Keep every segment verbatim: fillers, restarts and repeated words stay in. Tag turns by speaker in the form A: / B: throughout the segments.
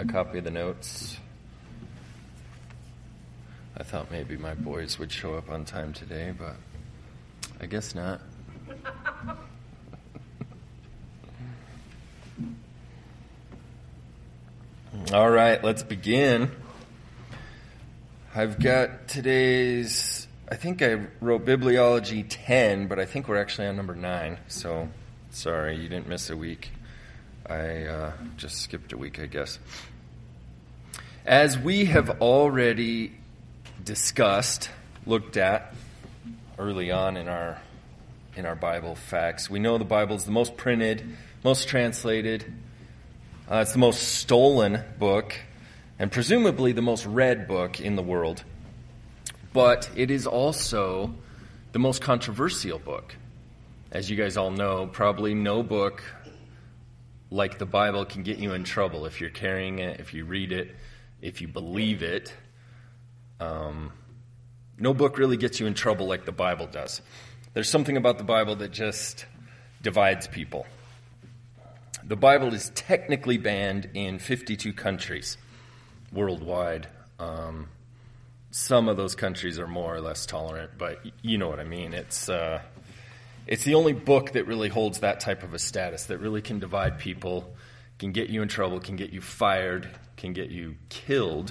A: copy of the notes. I thought maybe my boys would show up on time today, but I guess not. All right, let's begin. I've got today's, I think I wrote Bibliology ten, but I think we're actually on number nine, so sorry, you didn't miss a week. I uh, just skipped a week, I guess. As we have already discussed, looked at early on in our in our Bible facts, we know the Bible is the most printed, most translated. Uh, it's the most stolen book, and presumably the most read book in the world. But it is also the most controversial book. As you guys all know, probably no book like the Bible can get you in trouble if you're carrying it, if you read it, if you believe it. Um, no book really gets you in trouble like the Bible does. There's something about the Bible that just divides people. The Bible is technically banned in fifty-two countries worldwide. Um, some of those countries are more or less tolerant, but you know what I mean. It's uh, it's the only book that really holds that type of a status, that really can divide people, can get you in trouble, can get you fired, can get you killed.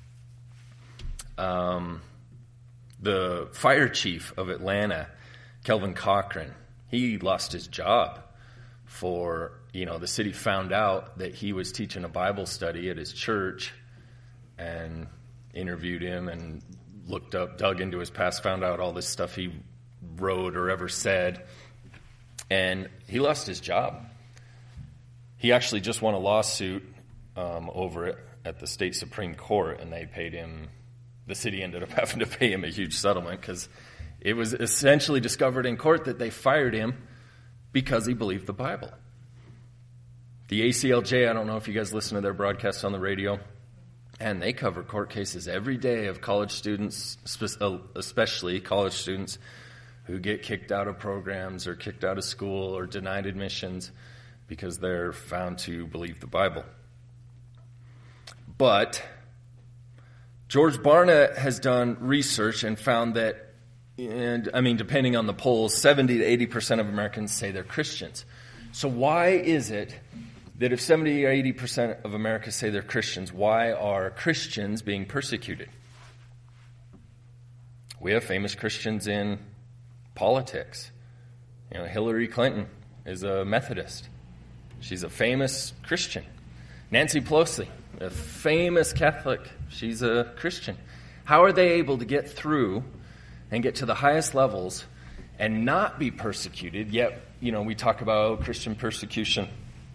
A: Um, the fire chief of Atlanta, Kelvin Cochran, he lost his job for, you know, the city found out that he was teaching a Bible study at his church and interviewed him and looked up, dug into his past, found out all this stuff he wrote or ever said, and he lost his job. He actually just won a lawsuit um, over it at the state Supreme Court, and they paid him, the city ended up having to pay him a huge settlement because it was essentially discovered in court that they fired him because he believed the Bible. The A C L J, I don't know if you guys listen to their broadcasts on the radio, and they cover court cases every day of college students, especially college students, who get kicked out of programs or kicked out of school or denied admissions because they're found to believe the Bible. But George Barna has done research and found that, and I mean, depending on the polls, seventy to eighty percent of Americans say they're Christians. So why is it that if seventy or eighty percent of America say they're Christians, why are Christians being persecuted? We have famous Christians in politics. You know, Hillary Clinton is a Methodist. She's a famous Christian. Nancy Pelosi, a famous Catholic. She's a Christian. How are they able to get through and get to the highest levels and not be persecuted? Yet, you know, we talk about Christian persecution.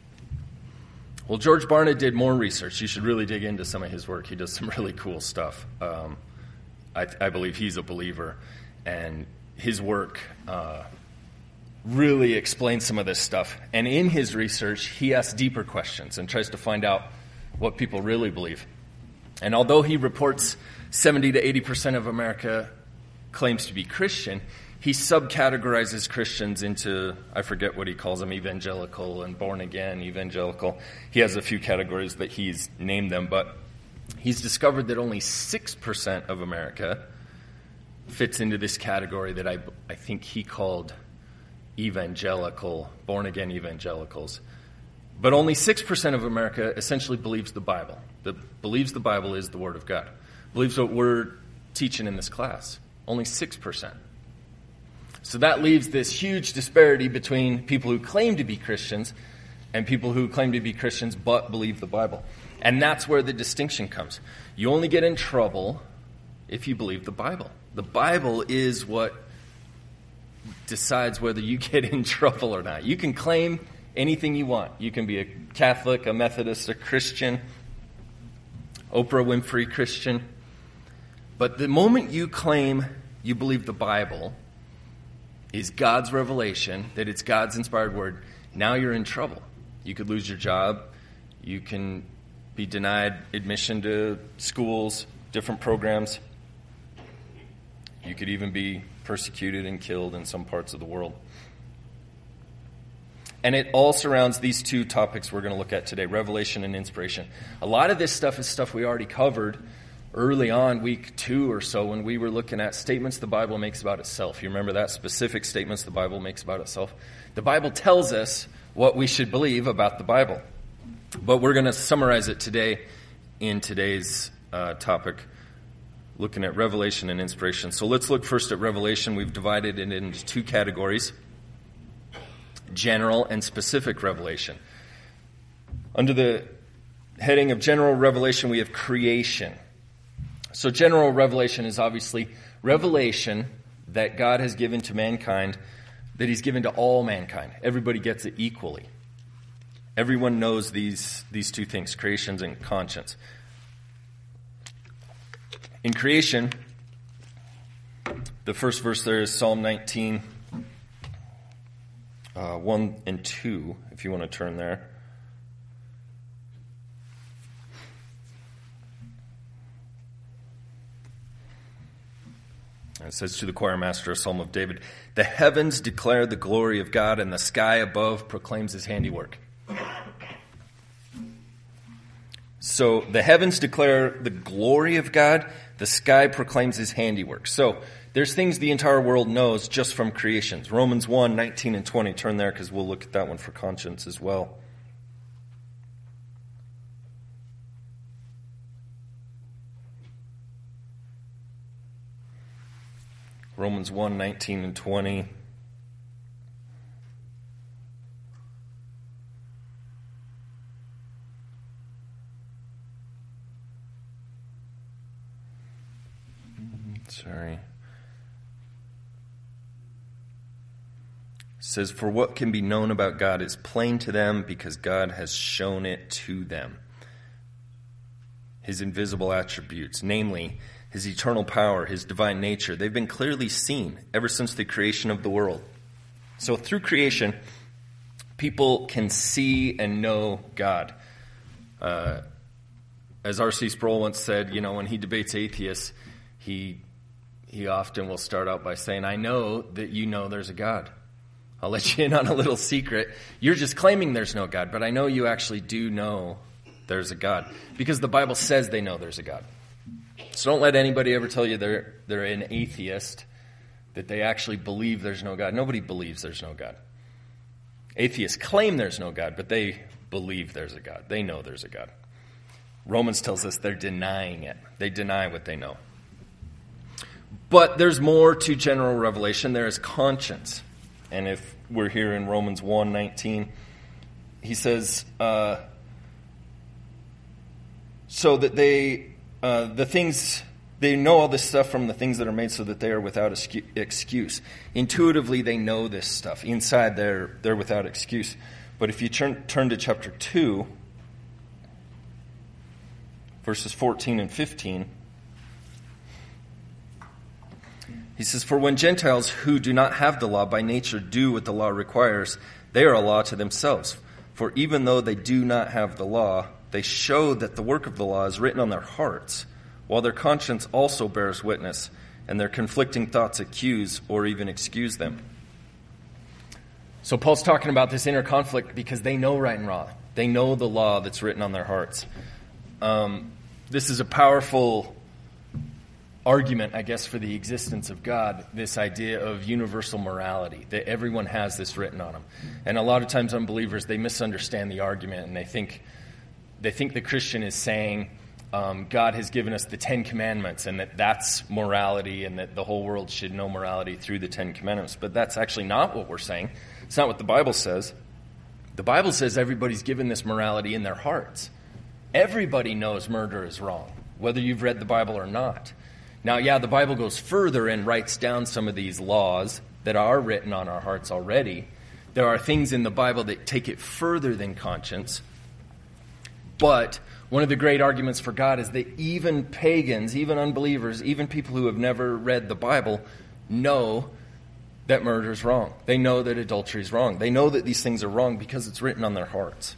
A: Well, George Barna did more research. You should really dig into some of his work. He does some really cool stuff. Um, I, I believe he's a believer, and his work uh, really explains some of this stuff. And in his research, he asks deeper questions and tries to find out what people really believe. And although he reports seventy to eighty percent of America claims to be Christian, he subcategorizes Christians into, I forget what he calls them, evangelical and born again evangelical. He has a few categories that he's named them, but he's discovered that only six percent of America fits into this category that I, I think he called evangelical, born again evangelicals. But only six percent of America essentially believes the Bible. The, believes the Bible is the Word of God. Believes what we're teaching in this class. Only six percent. So that leaves this huge disparity between people who claim to be Christians and people who claim to be Christians but believe the Bible. And that's where the distinction comes. You only get in trouble if you believe the Bible. The Bible is what decides whether you get in trouble or not. You can claim anything you want. You can be a Catholic, a Methodist, a Christian, Oprah Winfrey Christian. But the moment you claim you believe the Bible is God's revelation, that it's God's inspired word, now you're in trouble. You could lose your job. You can be denied admission to schools, different programs. You could even be persecuted and killed in some parts of the world. And it all surrounds these two topics we're going to look at today, revelation and inspiration. A lot of this stuff is stuff we already covered early on, week two or so, when we were looking at statements the Bible makes about itself. You remember that? Specific statements the Bible makes about itself. The Bible tells us what we should believe about the Bible. But we're going to summarize it today in today's uh, topic, looking at revelation and inspiration. So let's look first at revelation. We've divided it into two categories: general and specific revelation. Under the heading of general revelation, we have creation. So general revelation is obviously revelation that God has given to mankind, that he's given to all mankind. Everybody gets it equally. Everyone knows these, these two things, creation and conscience. In creation, the first verse there is Psalm nineteen, uh, one and two, if you want to turn there. It says to the choir master, a psalm of David, "The heavens declare the glory of God, and the sky above proclaims his handiwork." So the heavens declare the glory of God, the sky proclaims his handiwork. So there's things the entire world knows just from creations. Romans one, nineteen and twenty. Turn there because we'll look at that one for conscience as well. Romans one, nineteen and twenty. Sorry. It says, "For what can be known about God is plain to them because God has shown it to them. His invisible attributes, namely his eternal power, his divine nature, they've been clearly seen ever since the creation of the world." So through creation, people can see and know God. Uh, as R C Sproul once said, you know, when he debates atheists, he he often will start out by saying, "I know that you know there's a God. I'll let you in on a little secret. You're just claiming there's no God, but I know you actually do know there's a God, because the Bible says they know there's a God." So don't let anybody ever tell you they're they're an atheist, that they actually believe there's no God. Nobody believes there's no God. Atheists claim there's no God, but they believe there's a God. They know there's a God. Romans tells us they're denying it. They deny what they know. But there's more to general revelation. There is conscience. And if we're here in Romans one nineteen, he says, uh, so that they, uh, the things, they know all this stuff from the things that are made so that they are without excuse. Intuitively, they know this stuff. Inside, they're, they're without excuse. But if you turn, turn to chapter two, verses fourteen and fifteen, he says, "For when Gentiles who do not have the law by nature do what the law requires, they are a law to themselves. For even though they do not have the law, they show that the work of the law is written on their hearts, while their conscience also bears witness, and their conflicting thoughts accuse or even excuse them." So Paul's talking about this inner conflict because they know right and wrong. They know the law that's written on their hearts. Um, this is a powerful argument, I guess, for the existence of God, this idea of universal morality, that everyone has this written on them. And a lot of times unbelievers, they misunderstand the argument, and they think they think the Christian is saying um, God has given us the Ten Commandments, and that that's morality, and that the whole world should know morality through the Ten Commandments. But that's actually not what we're saying. It's not what the Bible says. The Bible says everybody's given this morality in their hearts. Everybody knows murder is wrong, whether you've read the Bible or not. Now, yeah, the Bible goes further and writes down some of these laws that are written on our hearts already. There are things in the Bible that take it further than conscience. But one of the great arguments for God is that even pagans, even unbelievers, even people who have never read the Bible know that murder is wrong. They know that adultery is wrong. They know that these things are wrong because it's written on their hearts.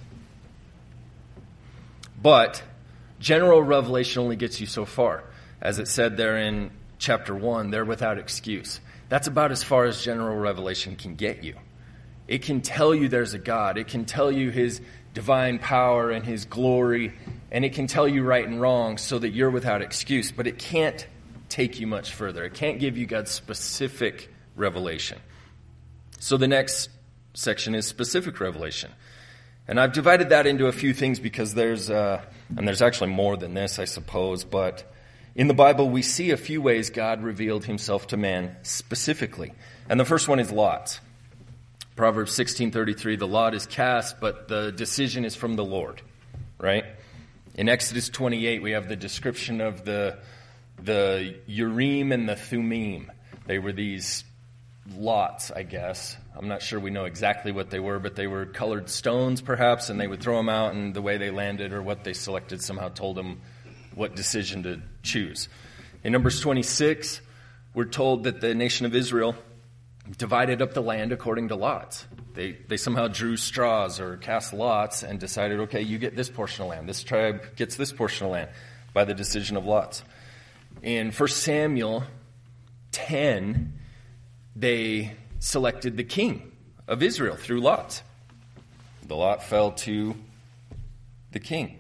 A: But general revelation only gets you so far. As it said there in chapter one, they're without excuse. That's about as far as general revelation can get you. It can tell you there's a God. It can tell you his divine power and his glory, and it can tell you right and wrong so that you're without excuse, but it can't take you much further. It can't give you God's specific revelation. So the next section is specific revelation. And I've divided that into a few things because there's, uh, and there's actually more than this, I suppose, but in the Bible we see a few ways God revealed himself to man specifically. And the first one is Lot. Proverbs sixteen thirty-three, the lot is cast, but the decision is from the Lord, right? In Exodus twenty-eight, we have the description of the, the Urim and the Thummim. They were these lots, I guess. I'm not sure we know exactly what they were, but they were colored stones, perhaps, and they would throw them out, and the way they landed or what they selected somehow told them what decision to choose. In Numbers twenty-six, we're told that the nation of Israel divided up the land according to lots. They they somehow drew straws or cast lots and decided, okay, you get this portion of land. This tribe gets this portion of land by the decision of lots. In First Samuel ten, they selected the king of Israel through lots. The lot fell to the king.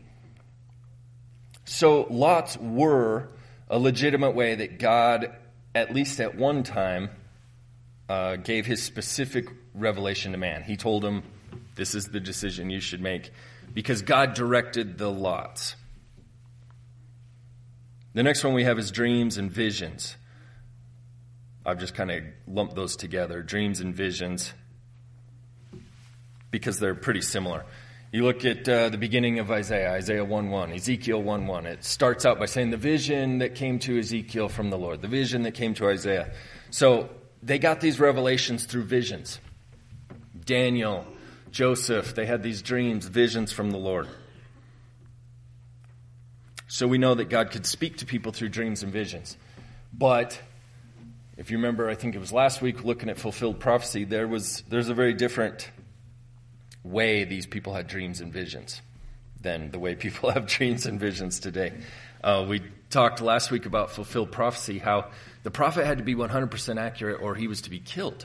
A: So lots were a legitimate way that God, at least at one time, uh, gave his specific revelation to man. He told him, this is the decision you should make, because God directed the lots. The next one we have is dreams and visions. I've just kind of lumped those together, dreams and visions, because they're pretty similar. You look at uh, the beginning of Isaiah, Isaiah one one, Ezekiel one one. It starts out by saying the vision that came to Ezekiel from the Lord, the vision that came to Isaiah. So they got these revelations through visions. Daniel, Joseph, they had these dreams, visions from the Lord. So we know that God could speak to people through dreams and visions. But if you remember, I think it was last week, looking at fulfilled prophecy, there was there's a very different way these people had dreams and visions than the way people have dreams and visions today. Uh, we talked last week about fulfilled prophecy, how the prophet had to be one hundred percent accurate or he was to be killed.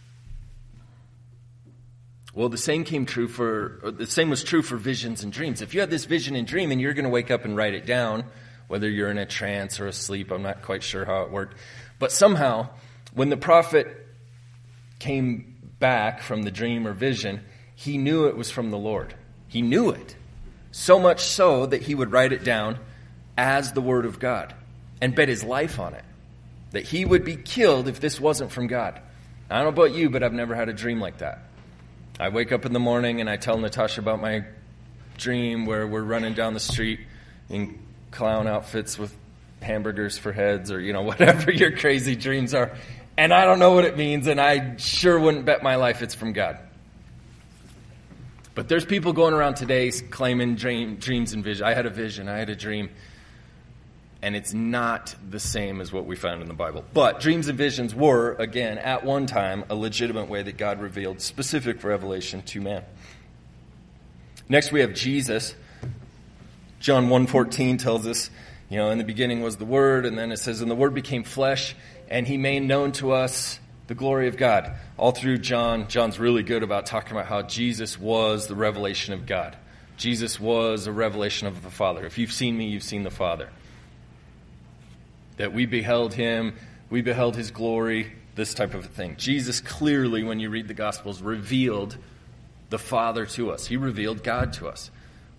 A: Well, the same came true for, the same was true for visions and dreams. If you had this vision and dream and you're going to wake up and write it down, whether you're in a trance or asleep, I'm not quite sure how it worked. But somehow, when the prophet came back from the dream or vision, he knew it was from the Lord. He knew it. So much so that he would write it down as the word of God and bet his life on it. That he would be killed if this wasn't from God. I don't know about you, but I've never had a dream like that. I wake up in the morning and I tell Natasha about my dream where we're running down the street in clown outfits with hamburgers for heads or, you know, whatever your crazy dreams are. And I don't know what it means, and I sure wouldn't bet my life it's from God. But there's people going around today claiming dream, dreams and vision. I had a vision, I had a dream. And it's not the same as what we found in the Bible. But dreams and visions were, again, at one time, a legitimate way that God revealed specific revelation to man. Next we have Jesus. John one fourteen tells us, you know, in the beginning was the Word, and then it says, and the Word became flesh, and he made known to us the glory of God. All through John, John's really good about talking about how Jesus was the revelation of God. Jesus was a revelation of the Father. If you've seen me, you've seen the Father. That we beheld him, we beheld his glory, this type of a thing. Jesus clearly, when you read the Gospels, revealed the Father to us. He revealed God to us.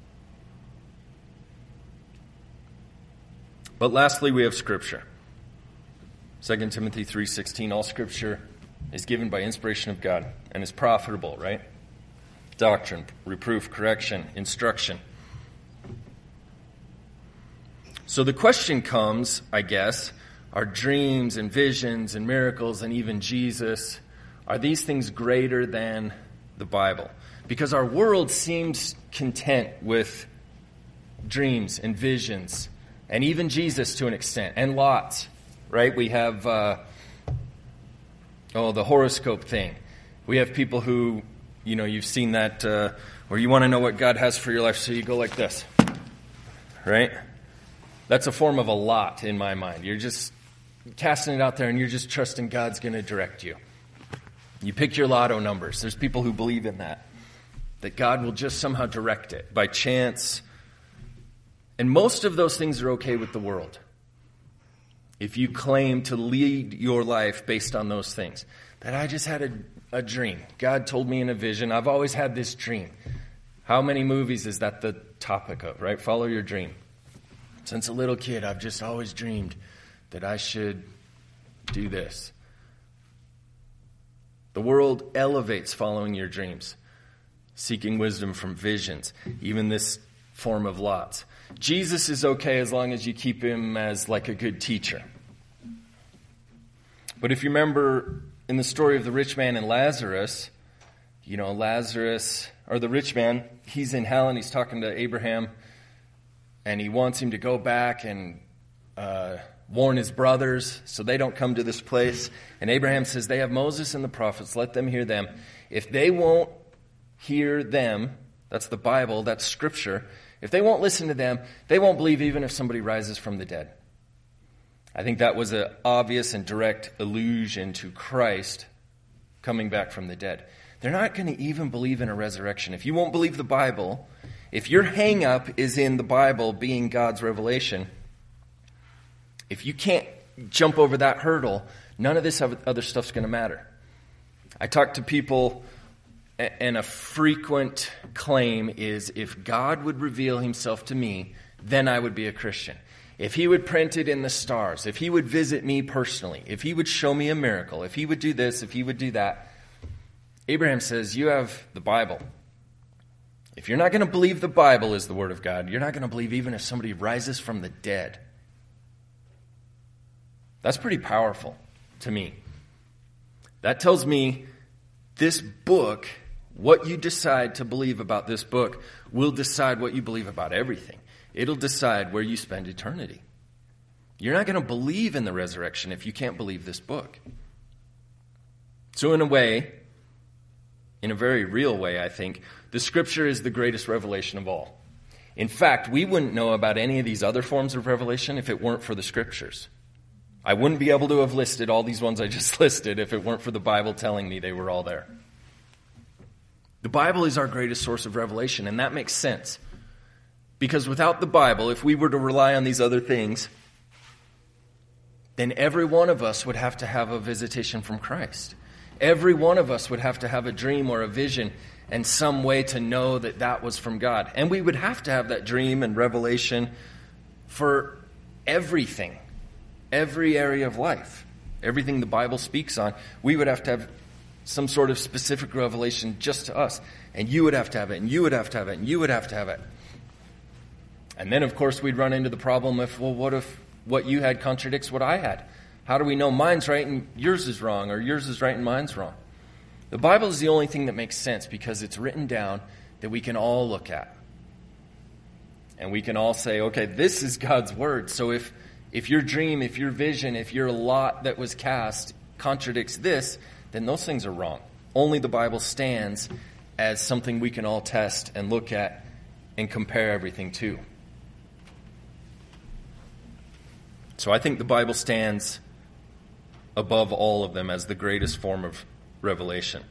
A: But lastly, we have Scripture. Second Timothy three sixteen, all Scripture is given by inspiration of God and is profitable, right? Doctrine, reproof, correction, instruction. So the question comes, I guess, are dreams and visions and miracles and even Jesus, are these things greater than the Bible? Because our world seems content with dreams and visions and even Jesus to an extent, and lots, right? We have, uh, oh, the horoscope thing. We have people who, you know, you've seen that, uh, where you want to know what God has for your life, so you go like this, right? That's a form of a lot in my mind. You're just casting it out there and you're just trusting God's going to direct you. You pick your lotto numbers. There's people who believe in that, that God will just somehow direct it by chance. And most of those things are okay with the world. If you claim to lead your life based on those things, that I just had a, a dream. God told me in a vision. I've always had this dream. How many movies is that the topic of, right? Follow your dream. Since a little kid, I've just always dreamed that I should do this. The world elevates following your dreams, seeking wisdom from visions, even this form of lots. Jesus is okay as long as you keep him as like a good teacher. But if you remember in the story of the rich man and Lazarus, you know, Lazarus, or the rich man, he's in hell and he's talking to Abraham, and he wants him to go back and uh, warn his brothers so they don't come to this place. And Abraham says, they have Moses and the prophets, let them hear them. If they won't hear them, that's the Bible, that's Scripture, if they won't listen to them, they won't believe even if somebody rises from the dead. I think that was an obvious and direct allusion to Christ coming back from the dead. They're not going to even believe in a resurrection. If you won't believe the Bible, if your hang-up is in the Bible being God's revelation, if you can't jump over that hurdle, none of this other stuff's going to matter. I talk to people, and a frequent claim is, if God would reveal himself to me, then I would be a Christian. If he would print it in the stars, if he would visit me personally, if he would show me a miracle, if he would do this, if he would do that. Abraham says, you have the Bible. If you're not going to believe the Bible is the Word of God, you're not going to believe even if somebody rises from the dead. That's pretty powerful to me. That tells me this book, what you decide to believe about this book, will decide what you believe about everything. It'll decide where you spend eternity. You're not going to believe in the resurrection if you can't believe this book. So in a way, in a very real way, I think, the Scripture is the greatest revelation of all. In fact, we wouldn't know about any of these other forms of revelation if it weren't for the Scriptures. I wouldn't be able to have listed all these ones I just listed if it weren't for the Bible telling me they were all there. The Bible is our greatest source of revelation, and that makes sense. Because without the Bible, if we were to rely on these other things, then every one of us would have to have a visitation from Christ. Every one of us would have to have a dream or a vision and some way to know that that was from God. And we would have to have that dream and revelation for everything, every area of life, everything the Bible speaks on. We would have to have some sort of specific revelation just to us. And you would have to have it, and you would have to have it, and you would have to have it. And then, of course, we'd run into the problem of, well, what if what you had contradicts what I had? How do we know mine's right and yours is wrong, or yours is right and mine's wrong? The Bible is the only thing that makes sense because it's written down that we can all look at. And we can all say, okay, this is God's word. So if, if your dream, if your vision, if your lot that was cast contradicts this, then those things are wrong. Only the Bible stands as something we can all test and look at and compare everything to. So I think the Bible stands above all of them as the greatest form of revelation.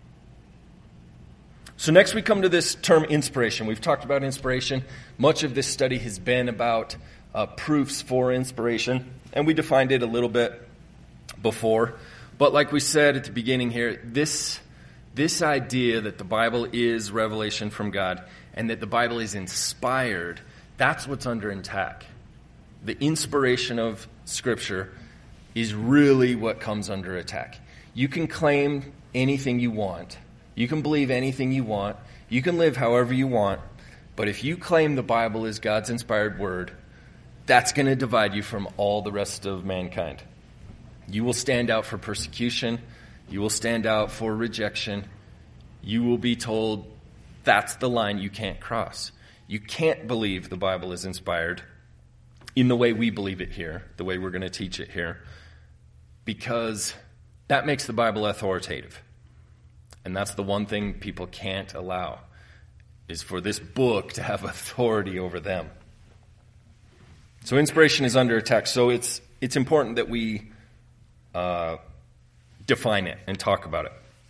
A: So next we come to this term inspiration. We've talked about inspiration. Much of this study has been about uh, proofs for inspiration, and we defined it a little bit before. But like we said at the beginning here, this, this idea that the Bible is revelation from God and that the Bible is inspired, that's what's under attack. The inspiration of Scripture is really what comes under attack. You can claim anything you want. You can believe anything you want. You can live however you want. But if you claim the Bible is God's inspired word, that's going to divide you from all the rest of mankind. You will stand out for persecution. You will stand out for rejection. You will be told that's the line you can't cross. You can't believe the Bible is inspired in the way we believe it here, the way we're going to teach it here, because that makes the Bible authoritative. And that's the one thing people can't allow, is for this book to have authority over them. So inspiration is under attack. So it's it's important that we uh, define it and talk about it.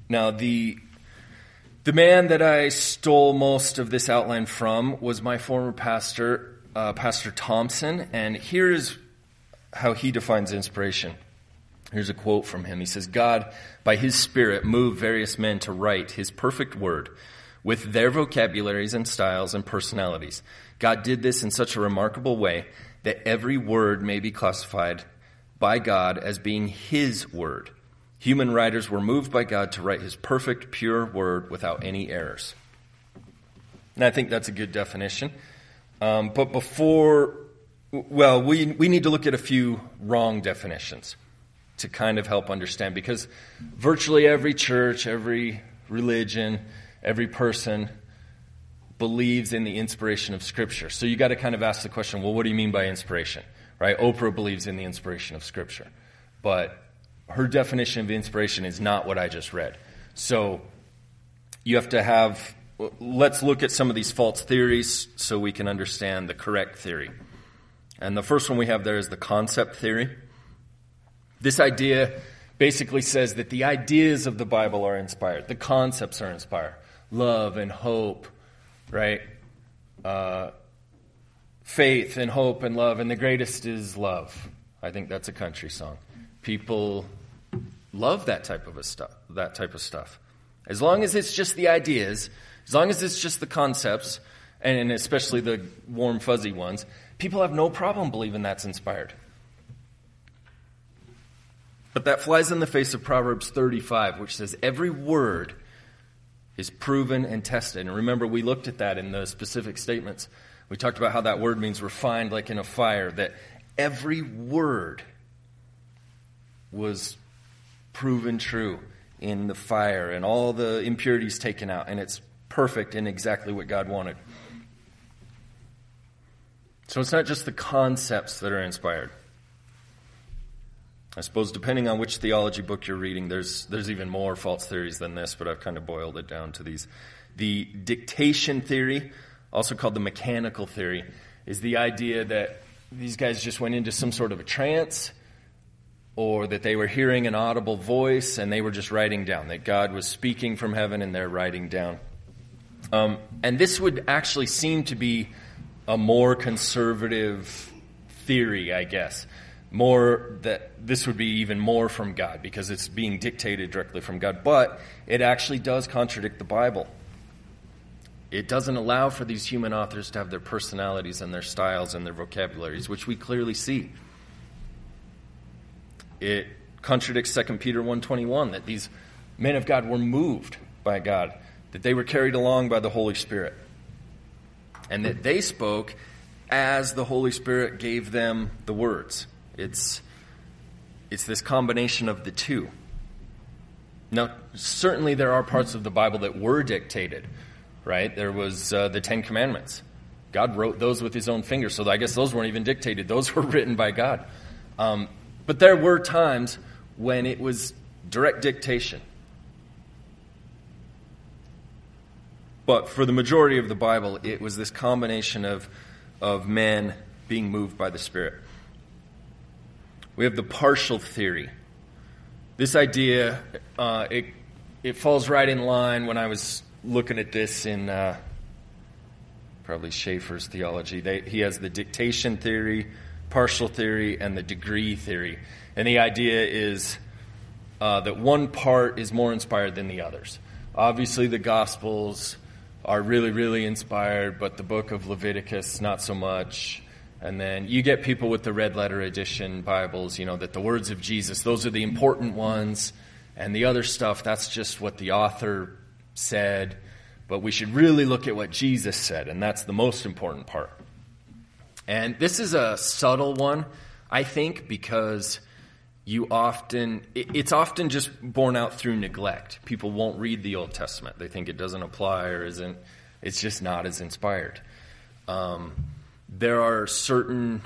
A: Now, the the man that I stole most of this outline from was my former pastor, uh, Pastor Thompson, and here's how he defines inspiration. Here's a quote from him. He says, God, by his Spirit, moved various men to write his perfect word with their vocabularies and styles and personalities. God did this in such a remarkable way that every word may be classified by God as being his word. Human writers were moved by God to write his perfect, pure word without any errors. And I think that's a good definition. Um, but before, well, we, we need to look at a few wrong definitions to kind of help understand, because virtually every church, every religion, every person believes in the inspiration of Scripture. So you got to kind of ask the question, well, what do you mean by inspiration? Right? Oprah believes in the inspiration of Scripture, but her definition of inspiration is not what I just read. So you have to have, let's look at some of these false theories so we can understand the correct theory. And the first one we have there is the concept theory. This idea basically says that the ideas of the Bible are inspired. The concepts are inspired. Love and hope, right? Uh, faith and hope and love, and the greatest is love. I think that's a country song. People love that type of a stuff. That type of stuff. As long as it's just the ideas, as long as it's just the concepts, and especially the warm fuzzy ones, people have no problem believing that's inspired. But that flies in the face of Proverbs thirty-five, which says every word is proven and tested. And remember, we looked at that in the specific statements. We talked about how that word means refined like in a fire, that every word was proven true in the fire and all the impurities taken out, and it's perfect in exactly what God wanted. So it's not just the concepts that are inspired. I suppose depending on which theology book you're reading, there's there's even more false theories than this, but I've kind of boiled it down to these. The dictation theory, also called the mechanical theory, is the idea that these guys just went into some sort of a trance, or that they were hearing an audible voice and they were just writing down, that God was speaking from heaven and they're writing down. Um, and this would actually seem to be a more conservative theory, I guess. More that this would be even more from God because it's being dictated directly from God. But it actually does contradict the Bible. It doesn't allow for these human authors to have their personalities and their styles and their vocabularies, which we clearly see. It contradicts Second Peter one twenty-one, that these men of God were moved by God, that they were carried along by the Holy Spirit, and that they spoke as the Holy Spirit gave them the words. It's it's this combination of the two. Now, certainly there are parts of the Bible that were dictated, right? There was uh, the Ten Commandments. God wrote those with his own finger, so I guess those weren't even dictated. Those were written by God. Um, but there were times when it was direct dictation. But for the majority of the Bible, it was this combination of, of men being moved by the Spirit. We have the partial theory. This idea, uh, it it falls right in line when I was looking at this in uh, probably Schaeffer's theology. They, he has the dictation theory, partial theory, and the degree theory. And the idea is uh, that one part is more inspired than the others. Obviously, the Gospels are really, really inspired, but the book of Leviticus, not so much. And then you get people with the red letter edition Bibles, you know, that the words of Jesus, those are the important ones. And the other stuff, that's just what the author said. But we should really look at what Jesus said, and that's the most important part. And this is a subtle one, I think, because you often, it's often just borne out through neglect. People won't read the Old Testament. They think it doesn't apply or isn't, it's just not as inspired. Um, there are certain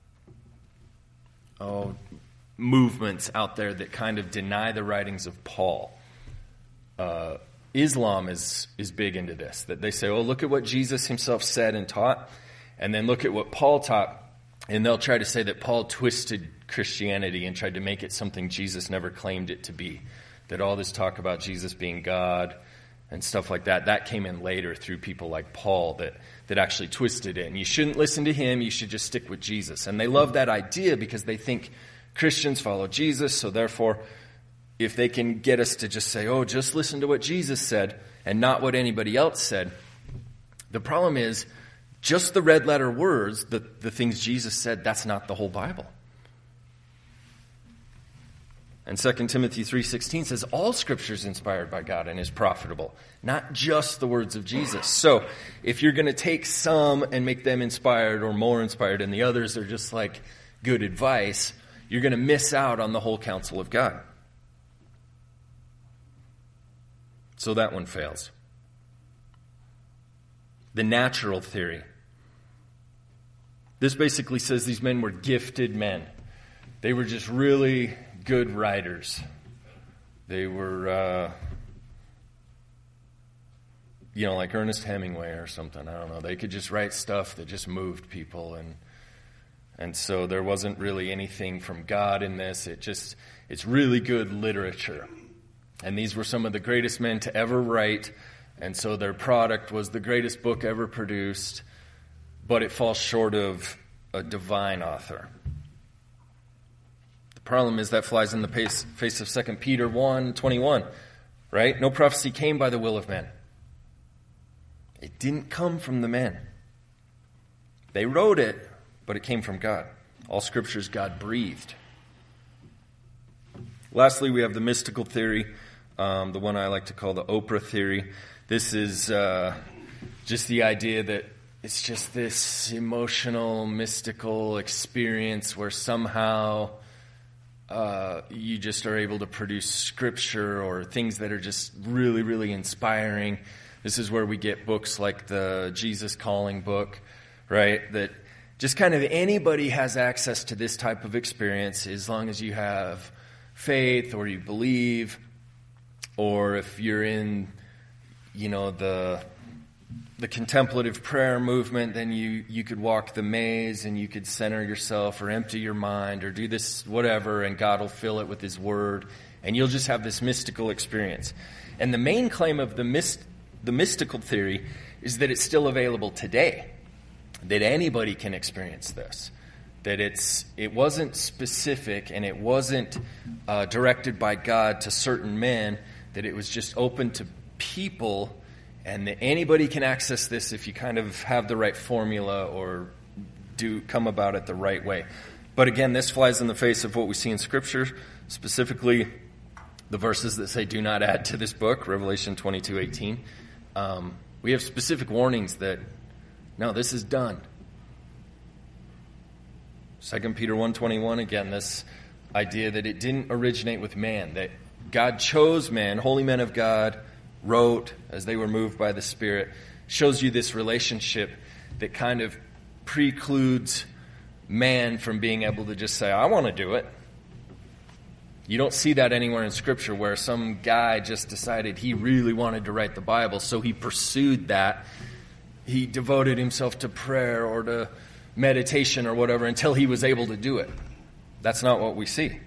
A: oh, movements out there that kind of deny the writings of Paul. Uh, Islam is, is big into this, that they say, oh, look at what Jesus himself said and taught, and then look at what Paul taught, and they'll try to say that Paul twisted Christianity and tried to make it something Jesus never claimed it to be. that all this talk about Jesus being God and stuff like that, that came in later through people like Paul that, that actually twisted it. And you shouldn't listen to him, you should just stick with Jesus. And they love that idea because they think Christians follow Jesus, so therefore, if they can get us to just say, oh, just listen to what Jesus said and not what anybody else said. The problem is, just the red letter words, the, the things Jesus said, that's not the whole Bible. And Second Timothy three sixteen says, all Scripture is inspired by God and is profitable, not just the words of Jesus. So if you're going to take some and make them inspired or more inspired and the others are just like good advice, you're going to miss out on the whole counsel of God. So that one fails. The natural theory. This basically says these men were gifted men. They were just really good writers. They were, uh, you know, like Ernest Hemingway or something. I don't know. They could just write stuff that just moved people. And and so there wasn't really anything from God in this. It just, it's really good literature. And these were some of the greatest men to ever write. And so their product was the greatest book ever produced. But it falls short of a divine author. The problem is that flies in the face, face of Second Peter one twenty-one, right? No prophecy came by the will of men. It didn't come from the men. They wrote it, but it came from God. All Scripture is God-breathed. Lastly, we have the mystical theory, um, the one I like to call the Oprah theory. This is uh, just the idea that it's just this emotional, mystical experience where somehow uh, you just are able to produce scripture or things that are just really, really inspiring. This is where we get books like the Jesus Calling book, right? That just kind of anybody has access to this type of experience as long as you have faith or you believe, or if you're in, you know, the the contemplative prayer movement, then you, you could walk the maze and you could center yourself or empty your mind or do this whatever, and God will fill it with His Word, and you'll just have this mystical experience. And the main claim of the myst, the mystical theory is that it's still available today, that anybody can experience this, that it's it wasn't specific and it wasn't uh, directed by God to certain men, that it was just open to people, and that anybody can access this if you kind of have the right formula or do come about it the right way. But again, this flies in the face of what we see in Scripture, specifically the verses that say, do not add to this book, Revelation twenty-two eighteen. Um, we have specific warnings that, no, this is done. Second Peter one twenty-one, again, this idea that it didn't originate with man, that God chose man, holy men of God, wrote as they were moved by the Spirit, shows you this relationship that kind of precludes man from being able to just say, I want to do it. You don't see that anywhere in Scripture where some guy just decided he really wanted to write the Bible, so he pursued that. He devoted himself to prayer or to meditation or whatever until he was able to do it. That's not what we see.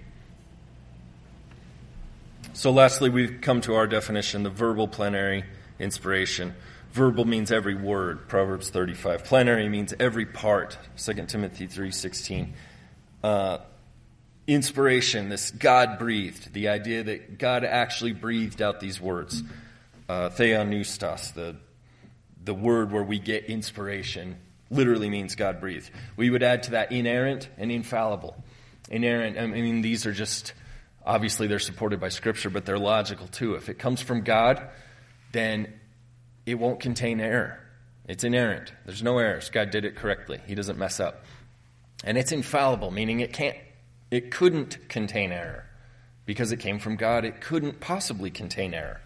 A: So lastly, we've come to our definition, the verbal plenary inspiration. Verbal means every word, Proverbs thirty-five. Plenary means every part, Second Timothy three sixteen. Uh, inspiration, this God-breathed, the idea that God actually breathed out these words. Uh, theopneustos, the, the word where we get inspiration, literally means God-breathed. We would add to that inerrant and infallible. Inerrant, I mean, these are just... Obviously, they're supported by Scripture, but they're logical too. If it comes from God, then it won't contain error. It's inerrant. There's no errors. God did it correctly. He doesn't mess up. And it's infallible, meaning it can't, it couldn't contain error. Because it came from God, it couldn't possibly contain error.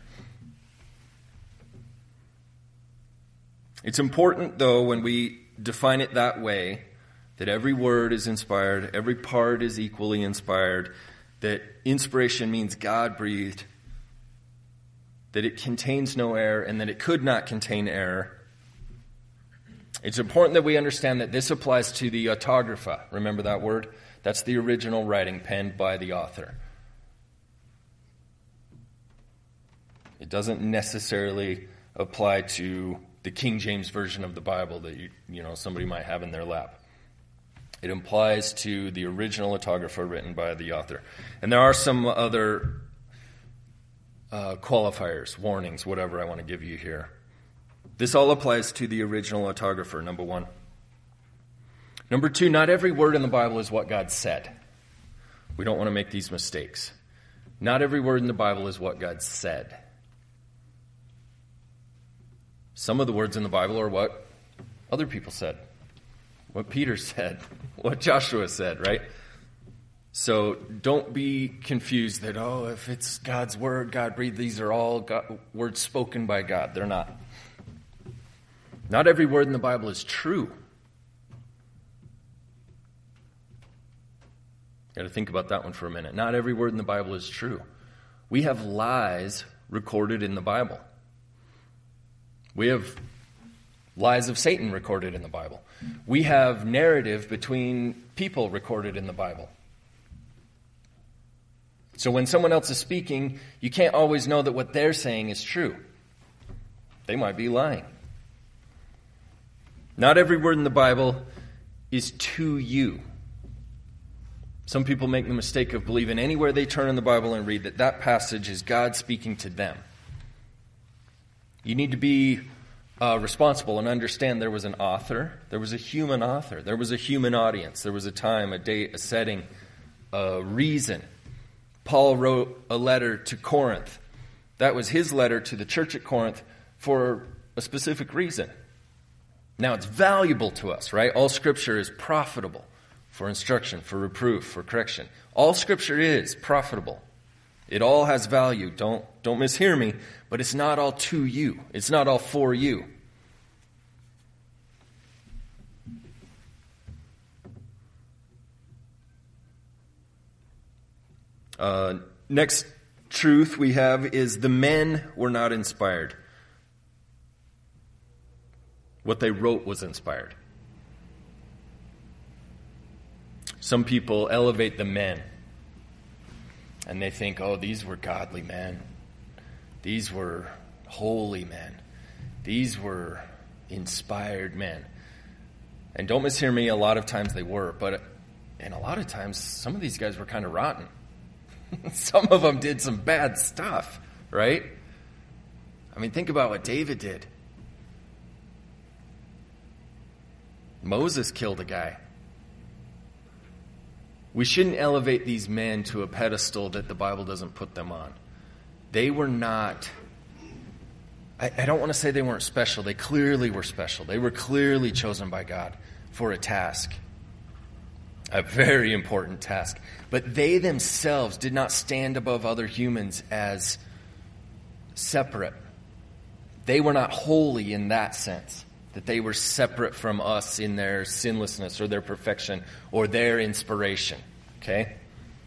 A: It's important, though, when we define it that way, that every word is inspired, every part is equally inspired, that inspiration means God-breathed, that it contains no error, and that it could not contain error. It's important that we understand that this applies to the autographa. Remember that word? That's the original writing penned by the author. It doesn't necessarily apply to the King James Version of the Bible that you, you know somebody might have in their lap. It applies to the original autographa written by the author. And there are some other uh, qualifiers, warnings, whatever I want to give you here. This all applies to the original autographer, number one. Number two, not every word in the Bible is what God said. We don't want to make these mistakes. Not every word in the Bible is what God said. Some of the words in the Bible are what other people said, what Peter said, what Joshua said, right? So don't be confused that, oh, if it's God's word, God breathed, these are all God, words spoken by God. They're not. Not every word in the Bible is true. Got to think about that one for a minute. Not every word in the Bible is true. We have lies recorded in the Bible. We have lies of Satan recorded in the Bible. We have narrative between people recorded in the Bible. So when someone else is speaking, you can't always know that what they're saying is true. They might be lying. Not every word in the Bible is to you. Some people make the mistake of believing anywhere they turn in the Bible and read that that passage is God speaking to them. You need to be uh, responsible and understand there was an author, there was a human author, there was a human audience, there was a time, a date, a setting, a reason. Paul wrote a letter to Corinth. That was his letter to the church at Corinth for a specific reason. Now, it's valuable to us, right? All Scripture is profitable for instruction, for reproof, for correction. All Scripture is profitable. It all has value. Don't, don't mishear me, but it's not all to you. It's not all for you. Uh, next truth we have is the men were not inspired. What they wrote was inspired. Some people elevate the men. And they think, oh, these were godly men. These were holy men. These were inspired men. And don't mishear me, a lot of times they were. But and a lot of times, some of these guys were kind of rotten. Some of them did some bad stuff, right? I mean, think about what David did. Moses killed a guy. We shouldn't elevate these men to a pedestal that the Bible doesn't put them on. They were not, I, I don't want to say they weren't special. They clearly were special. They were clearly chosen by God for a task, a very important task. But they themselves did not stand above other humans as separate. They were not holy in that sense, that they were separate from us in their sinlessness or their perfection or their inspiration, okay?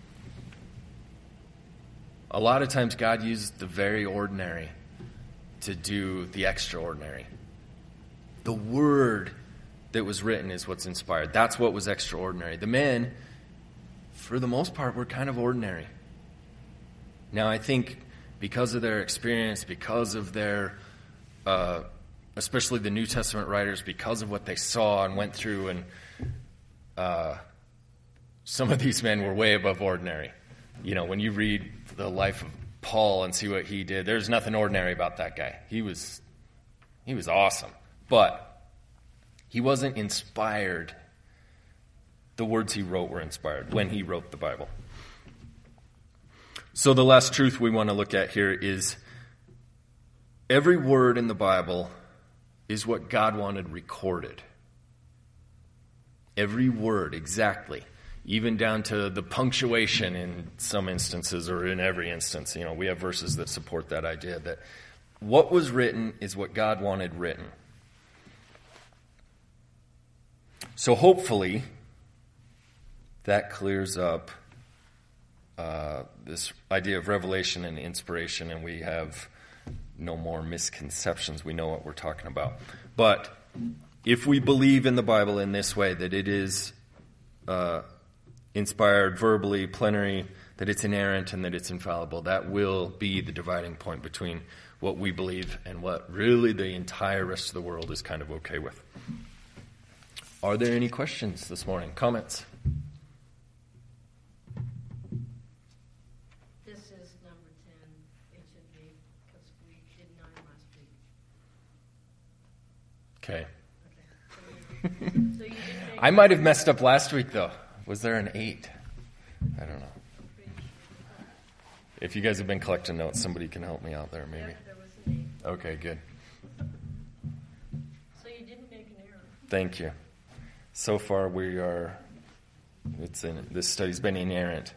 A: A lot of times God uses the very ordinary to do the extraordinary. The word that was written is what's inspired. That's what was extraordinary. The men, for the most part, were kind of ordinary. Now, I think because of their experience, because of their... Uh, especially the New Testament writers, because of what they saw and went through, and uh, some of these men were way above ordinary. You know, when you read the life of Paul and see what he did, there's nothing ordinary about that guy. He was, he was awesome, but he wasn't inspired. The words he wrote were inspired when he wrote the Bible. So the last truth we want to look at here is every word in the Bible is what God wanted recorded. Every word, exactly. Even down to the punctuation in some instances, or in every instance. You know, we have verses that support that idea that what was written is what God wanted written. So hopefully that clears up uh, this idea of revelation and inspiration, and we have no more misconceptions. We know what we're talking about. But if we believe in the Bible in this way, that it is uh, inspired verbally, plenary, that it's inerrant, and that it's infallible, that will be the dividing point between what we believe and what really the entire rest of the world is kind of okay with. Are there any questions this morning? Comments?
B: This is number ten. It should be, because we did nine last week.
A: Okay.
B: Okay. So you, so you didn't make
A: I might have messed up last week, though. Was there an eight? I don't know. If you guys have been collecting notes, somebody can help me out there, maybe.
B: Yep, there was an eight.
A: Okay, good.
B: So you didn't make an error.
A: Thank you. So far, we are. It's in. This study's been inerrant.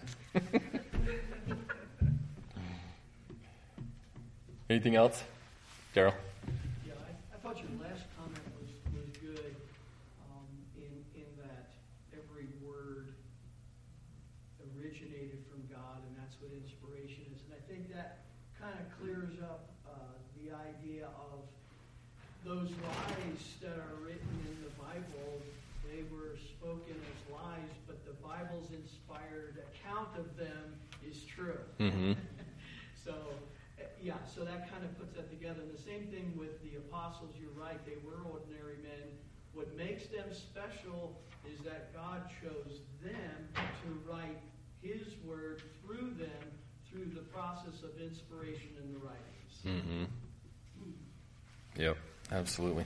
A: Anything else, Daryl?
C: Yeah, I, I thought your last comment was, was good um, in, in that every word originated from God, and that's what inspiration is. And I think that kind of clears up uh, the idea of those lies that are written in the Bible. They were spoken as lies, but the Bible's inspired account of them is true.
A: Mm-hmm.
C: So, yeah, so that kind of puts that together. And the same thing with the apostles, you're right, they were ordinary men. What makes them special is that God chose them to write His word through them, through the process of inspiration in the writings.
A: Mm-hmm. Yep, absolutely.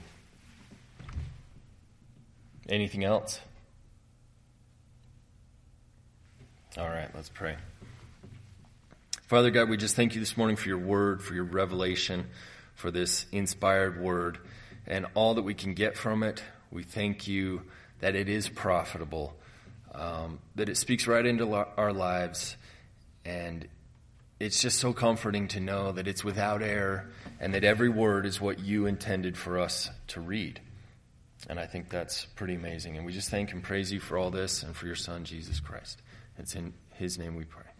A: Anything else? All right, let's pray. Father God, we just thank you this morning for your word, for your revelation, for this inspired word, and all that we can get from it. We thank you that it is profitable, um, that it speaks right into our lives, and it's just so comforting to know that it's without error and that every word is what you intended for us to read. And I think that's pretty amazing. And we just thank and praise you for all this and for your Son, Jesus Christ. It's in His name we pray.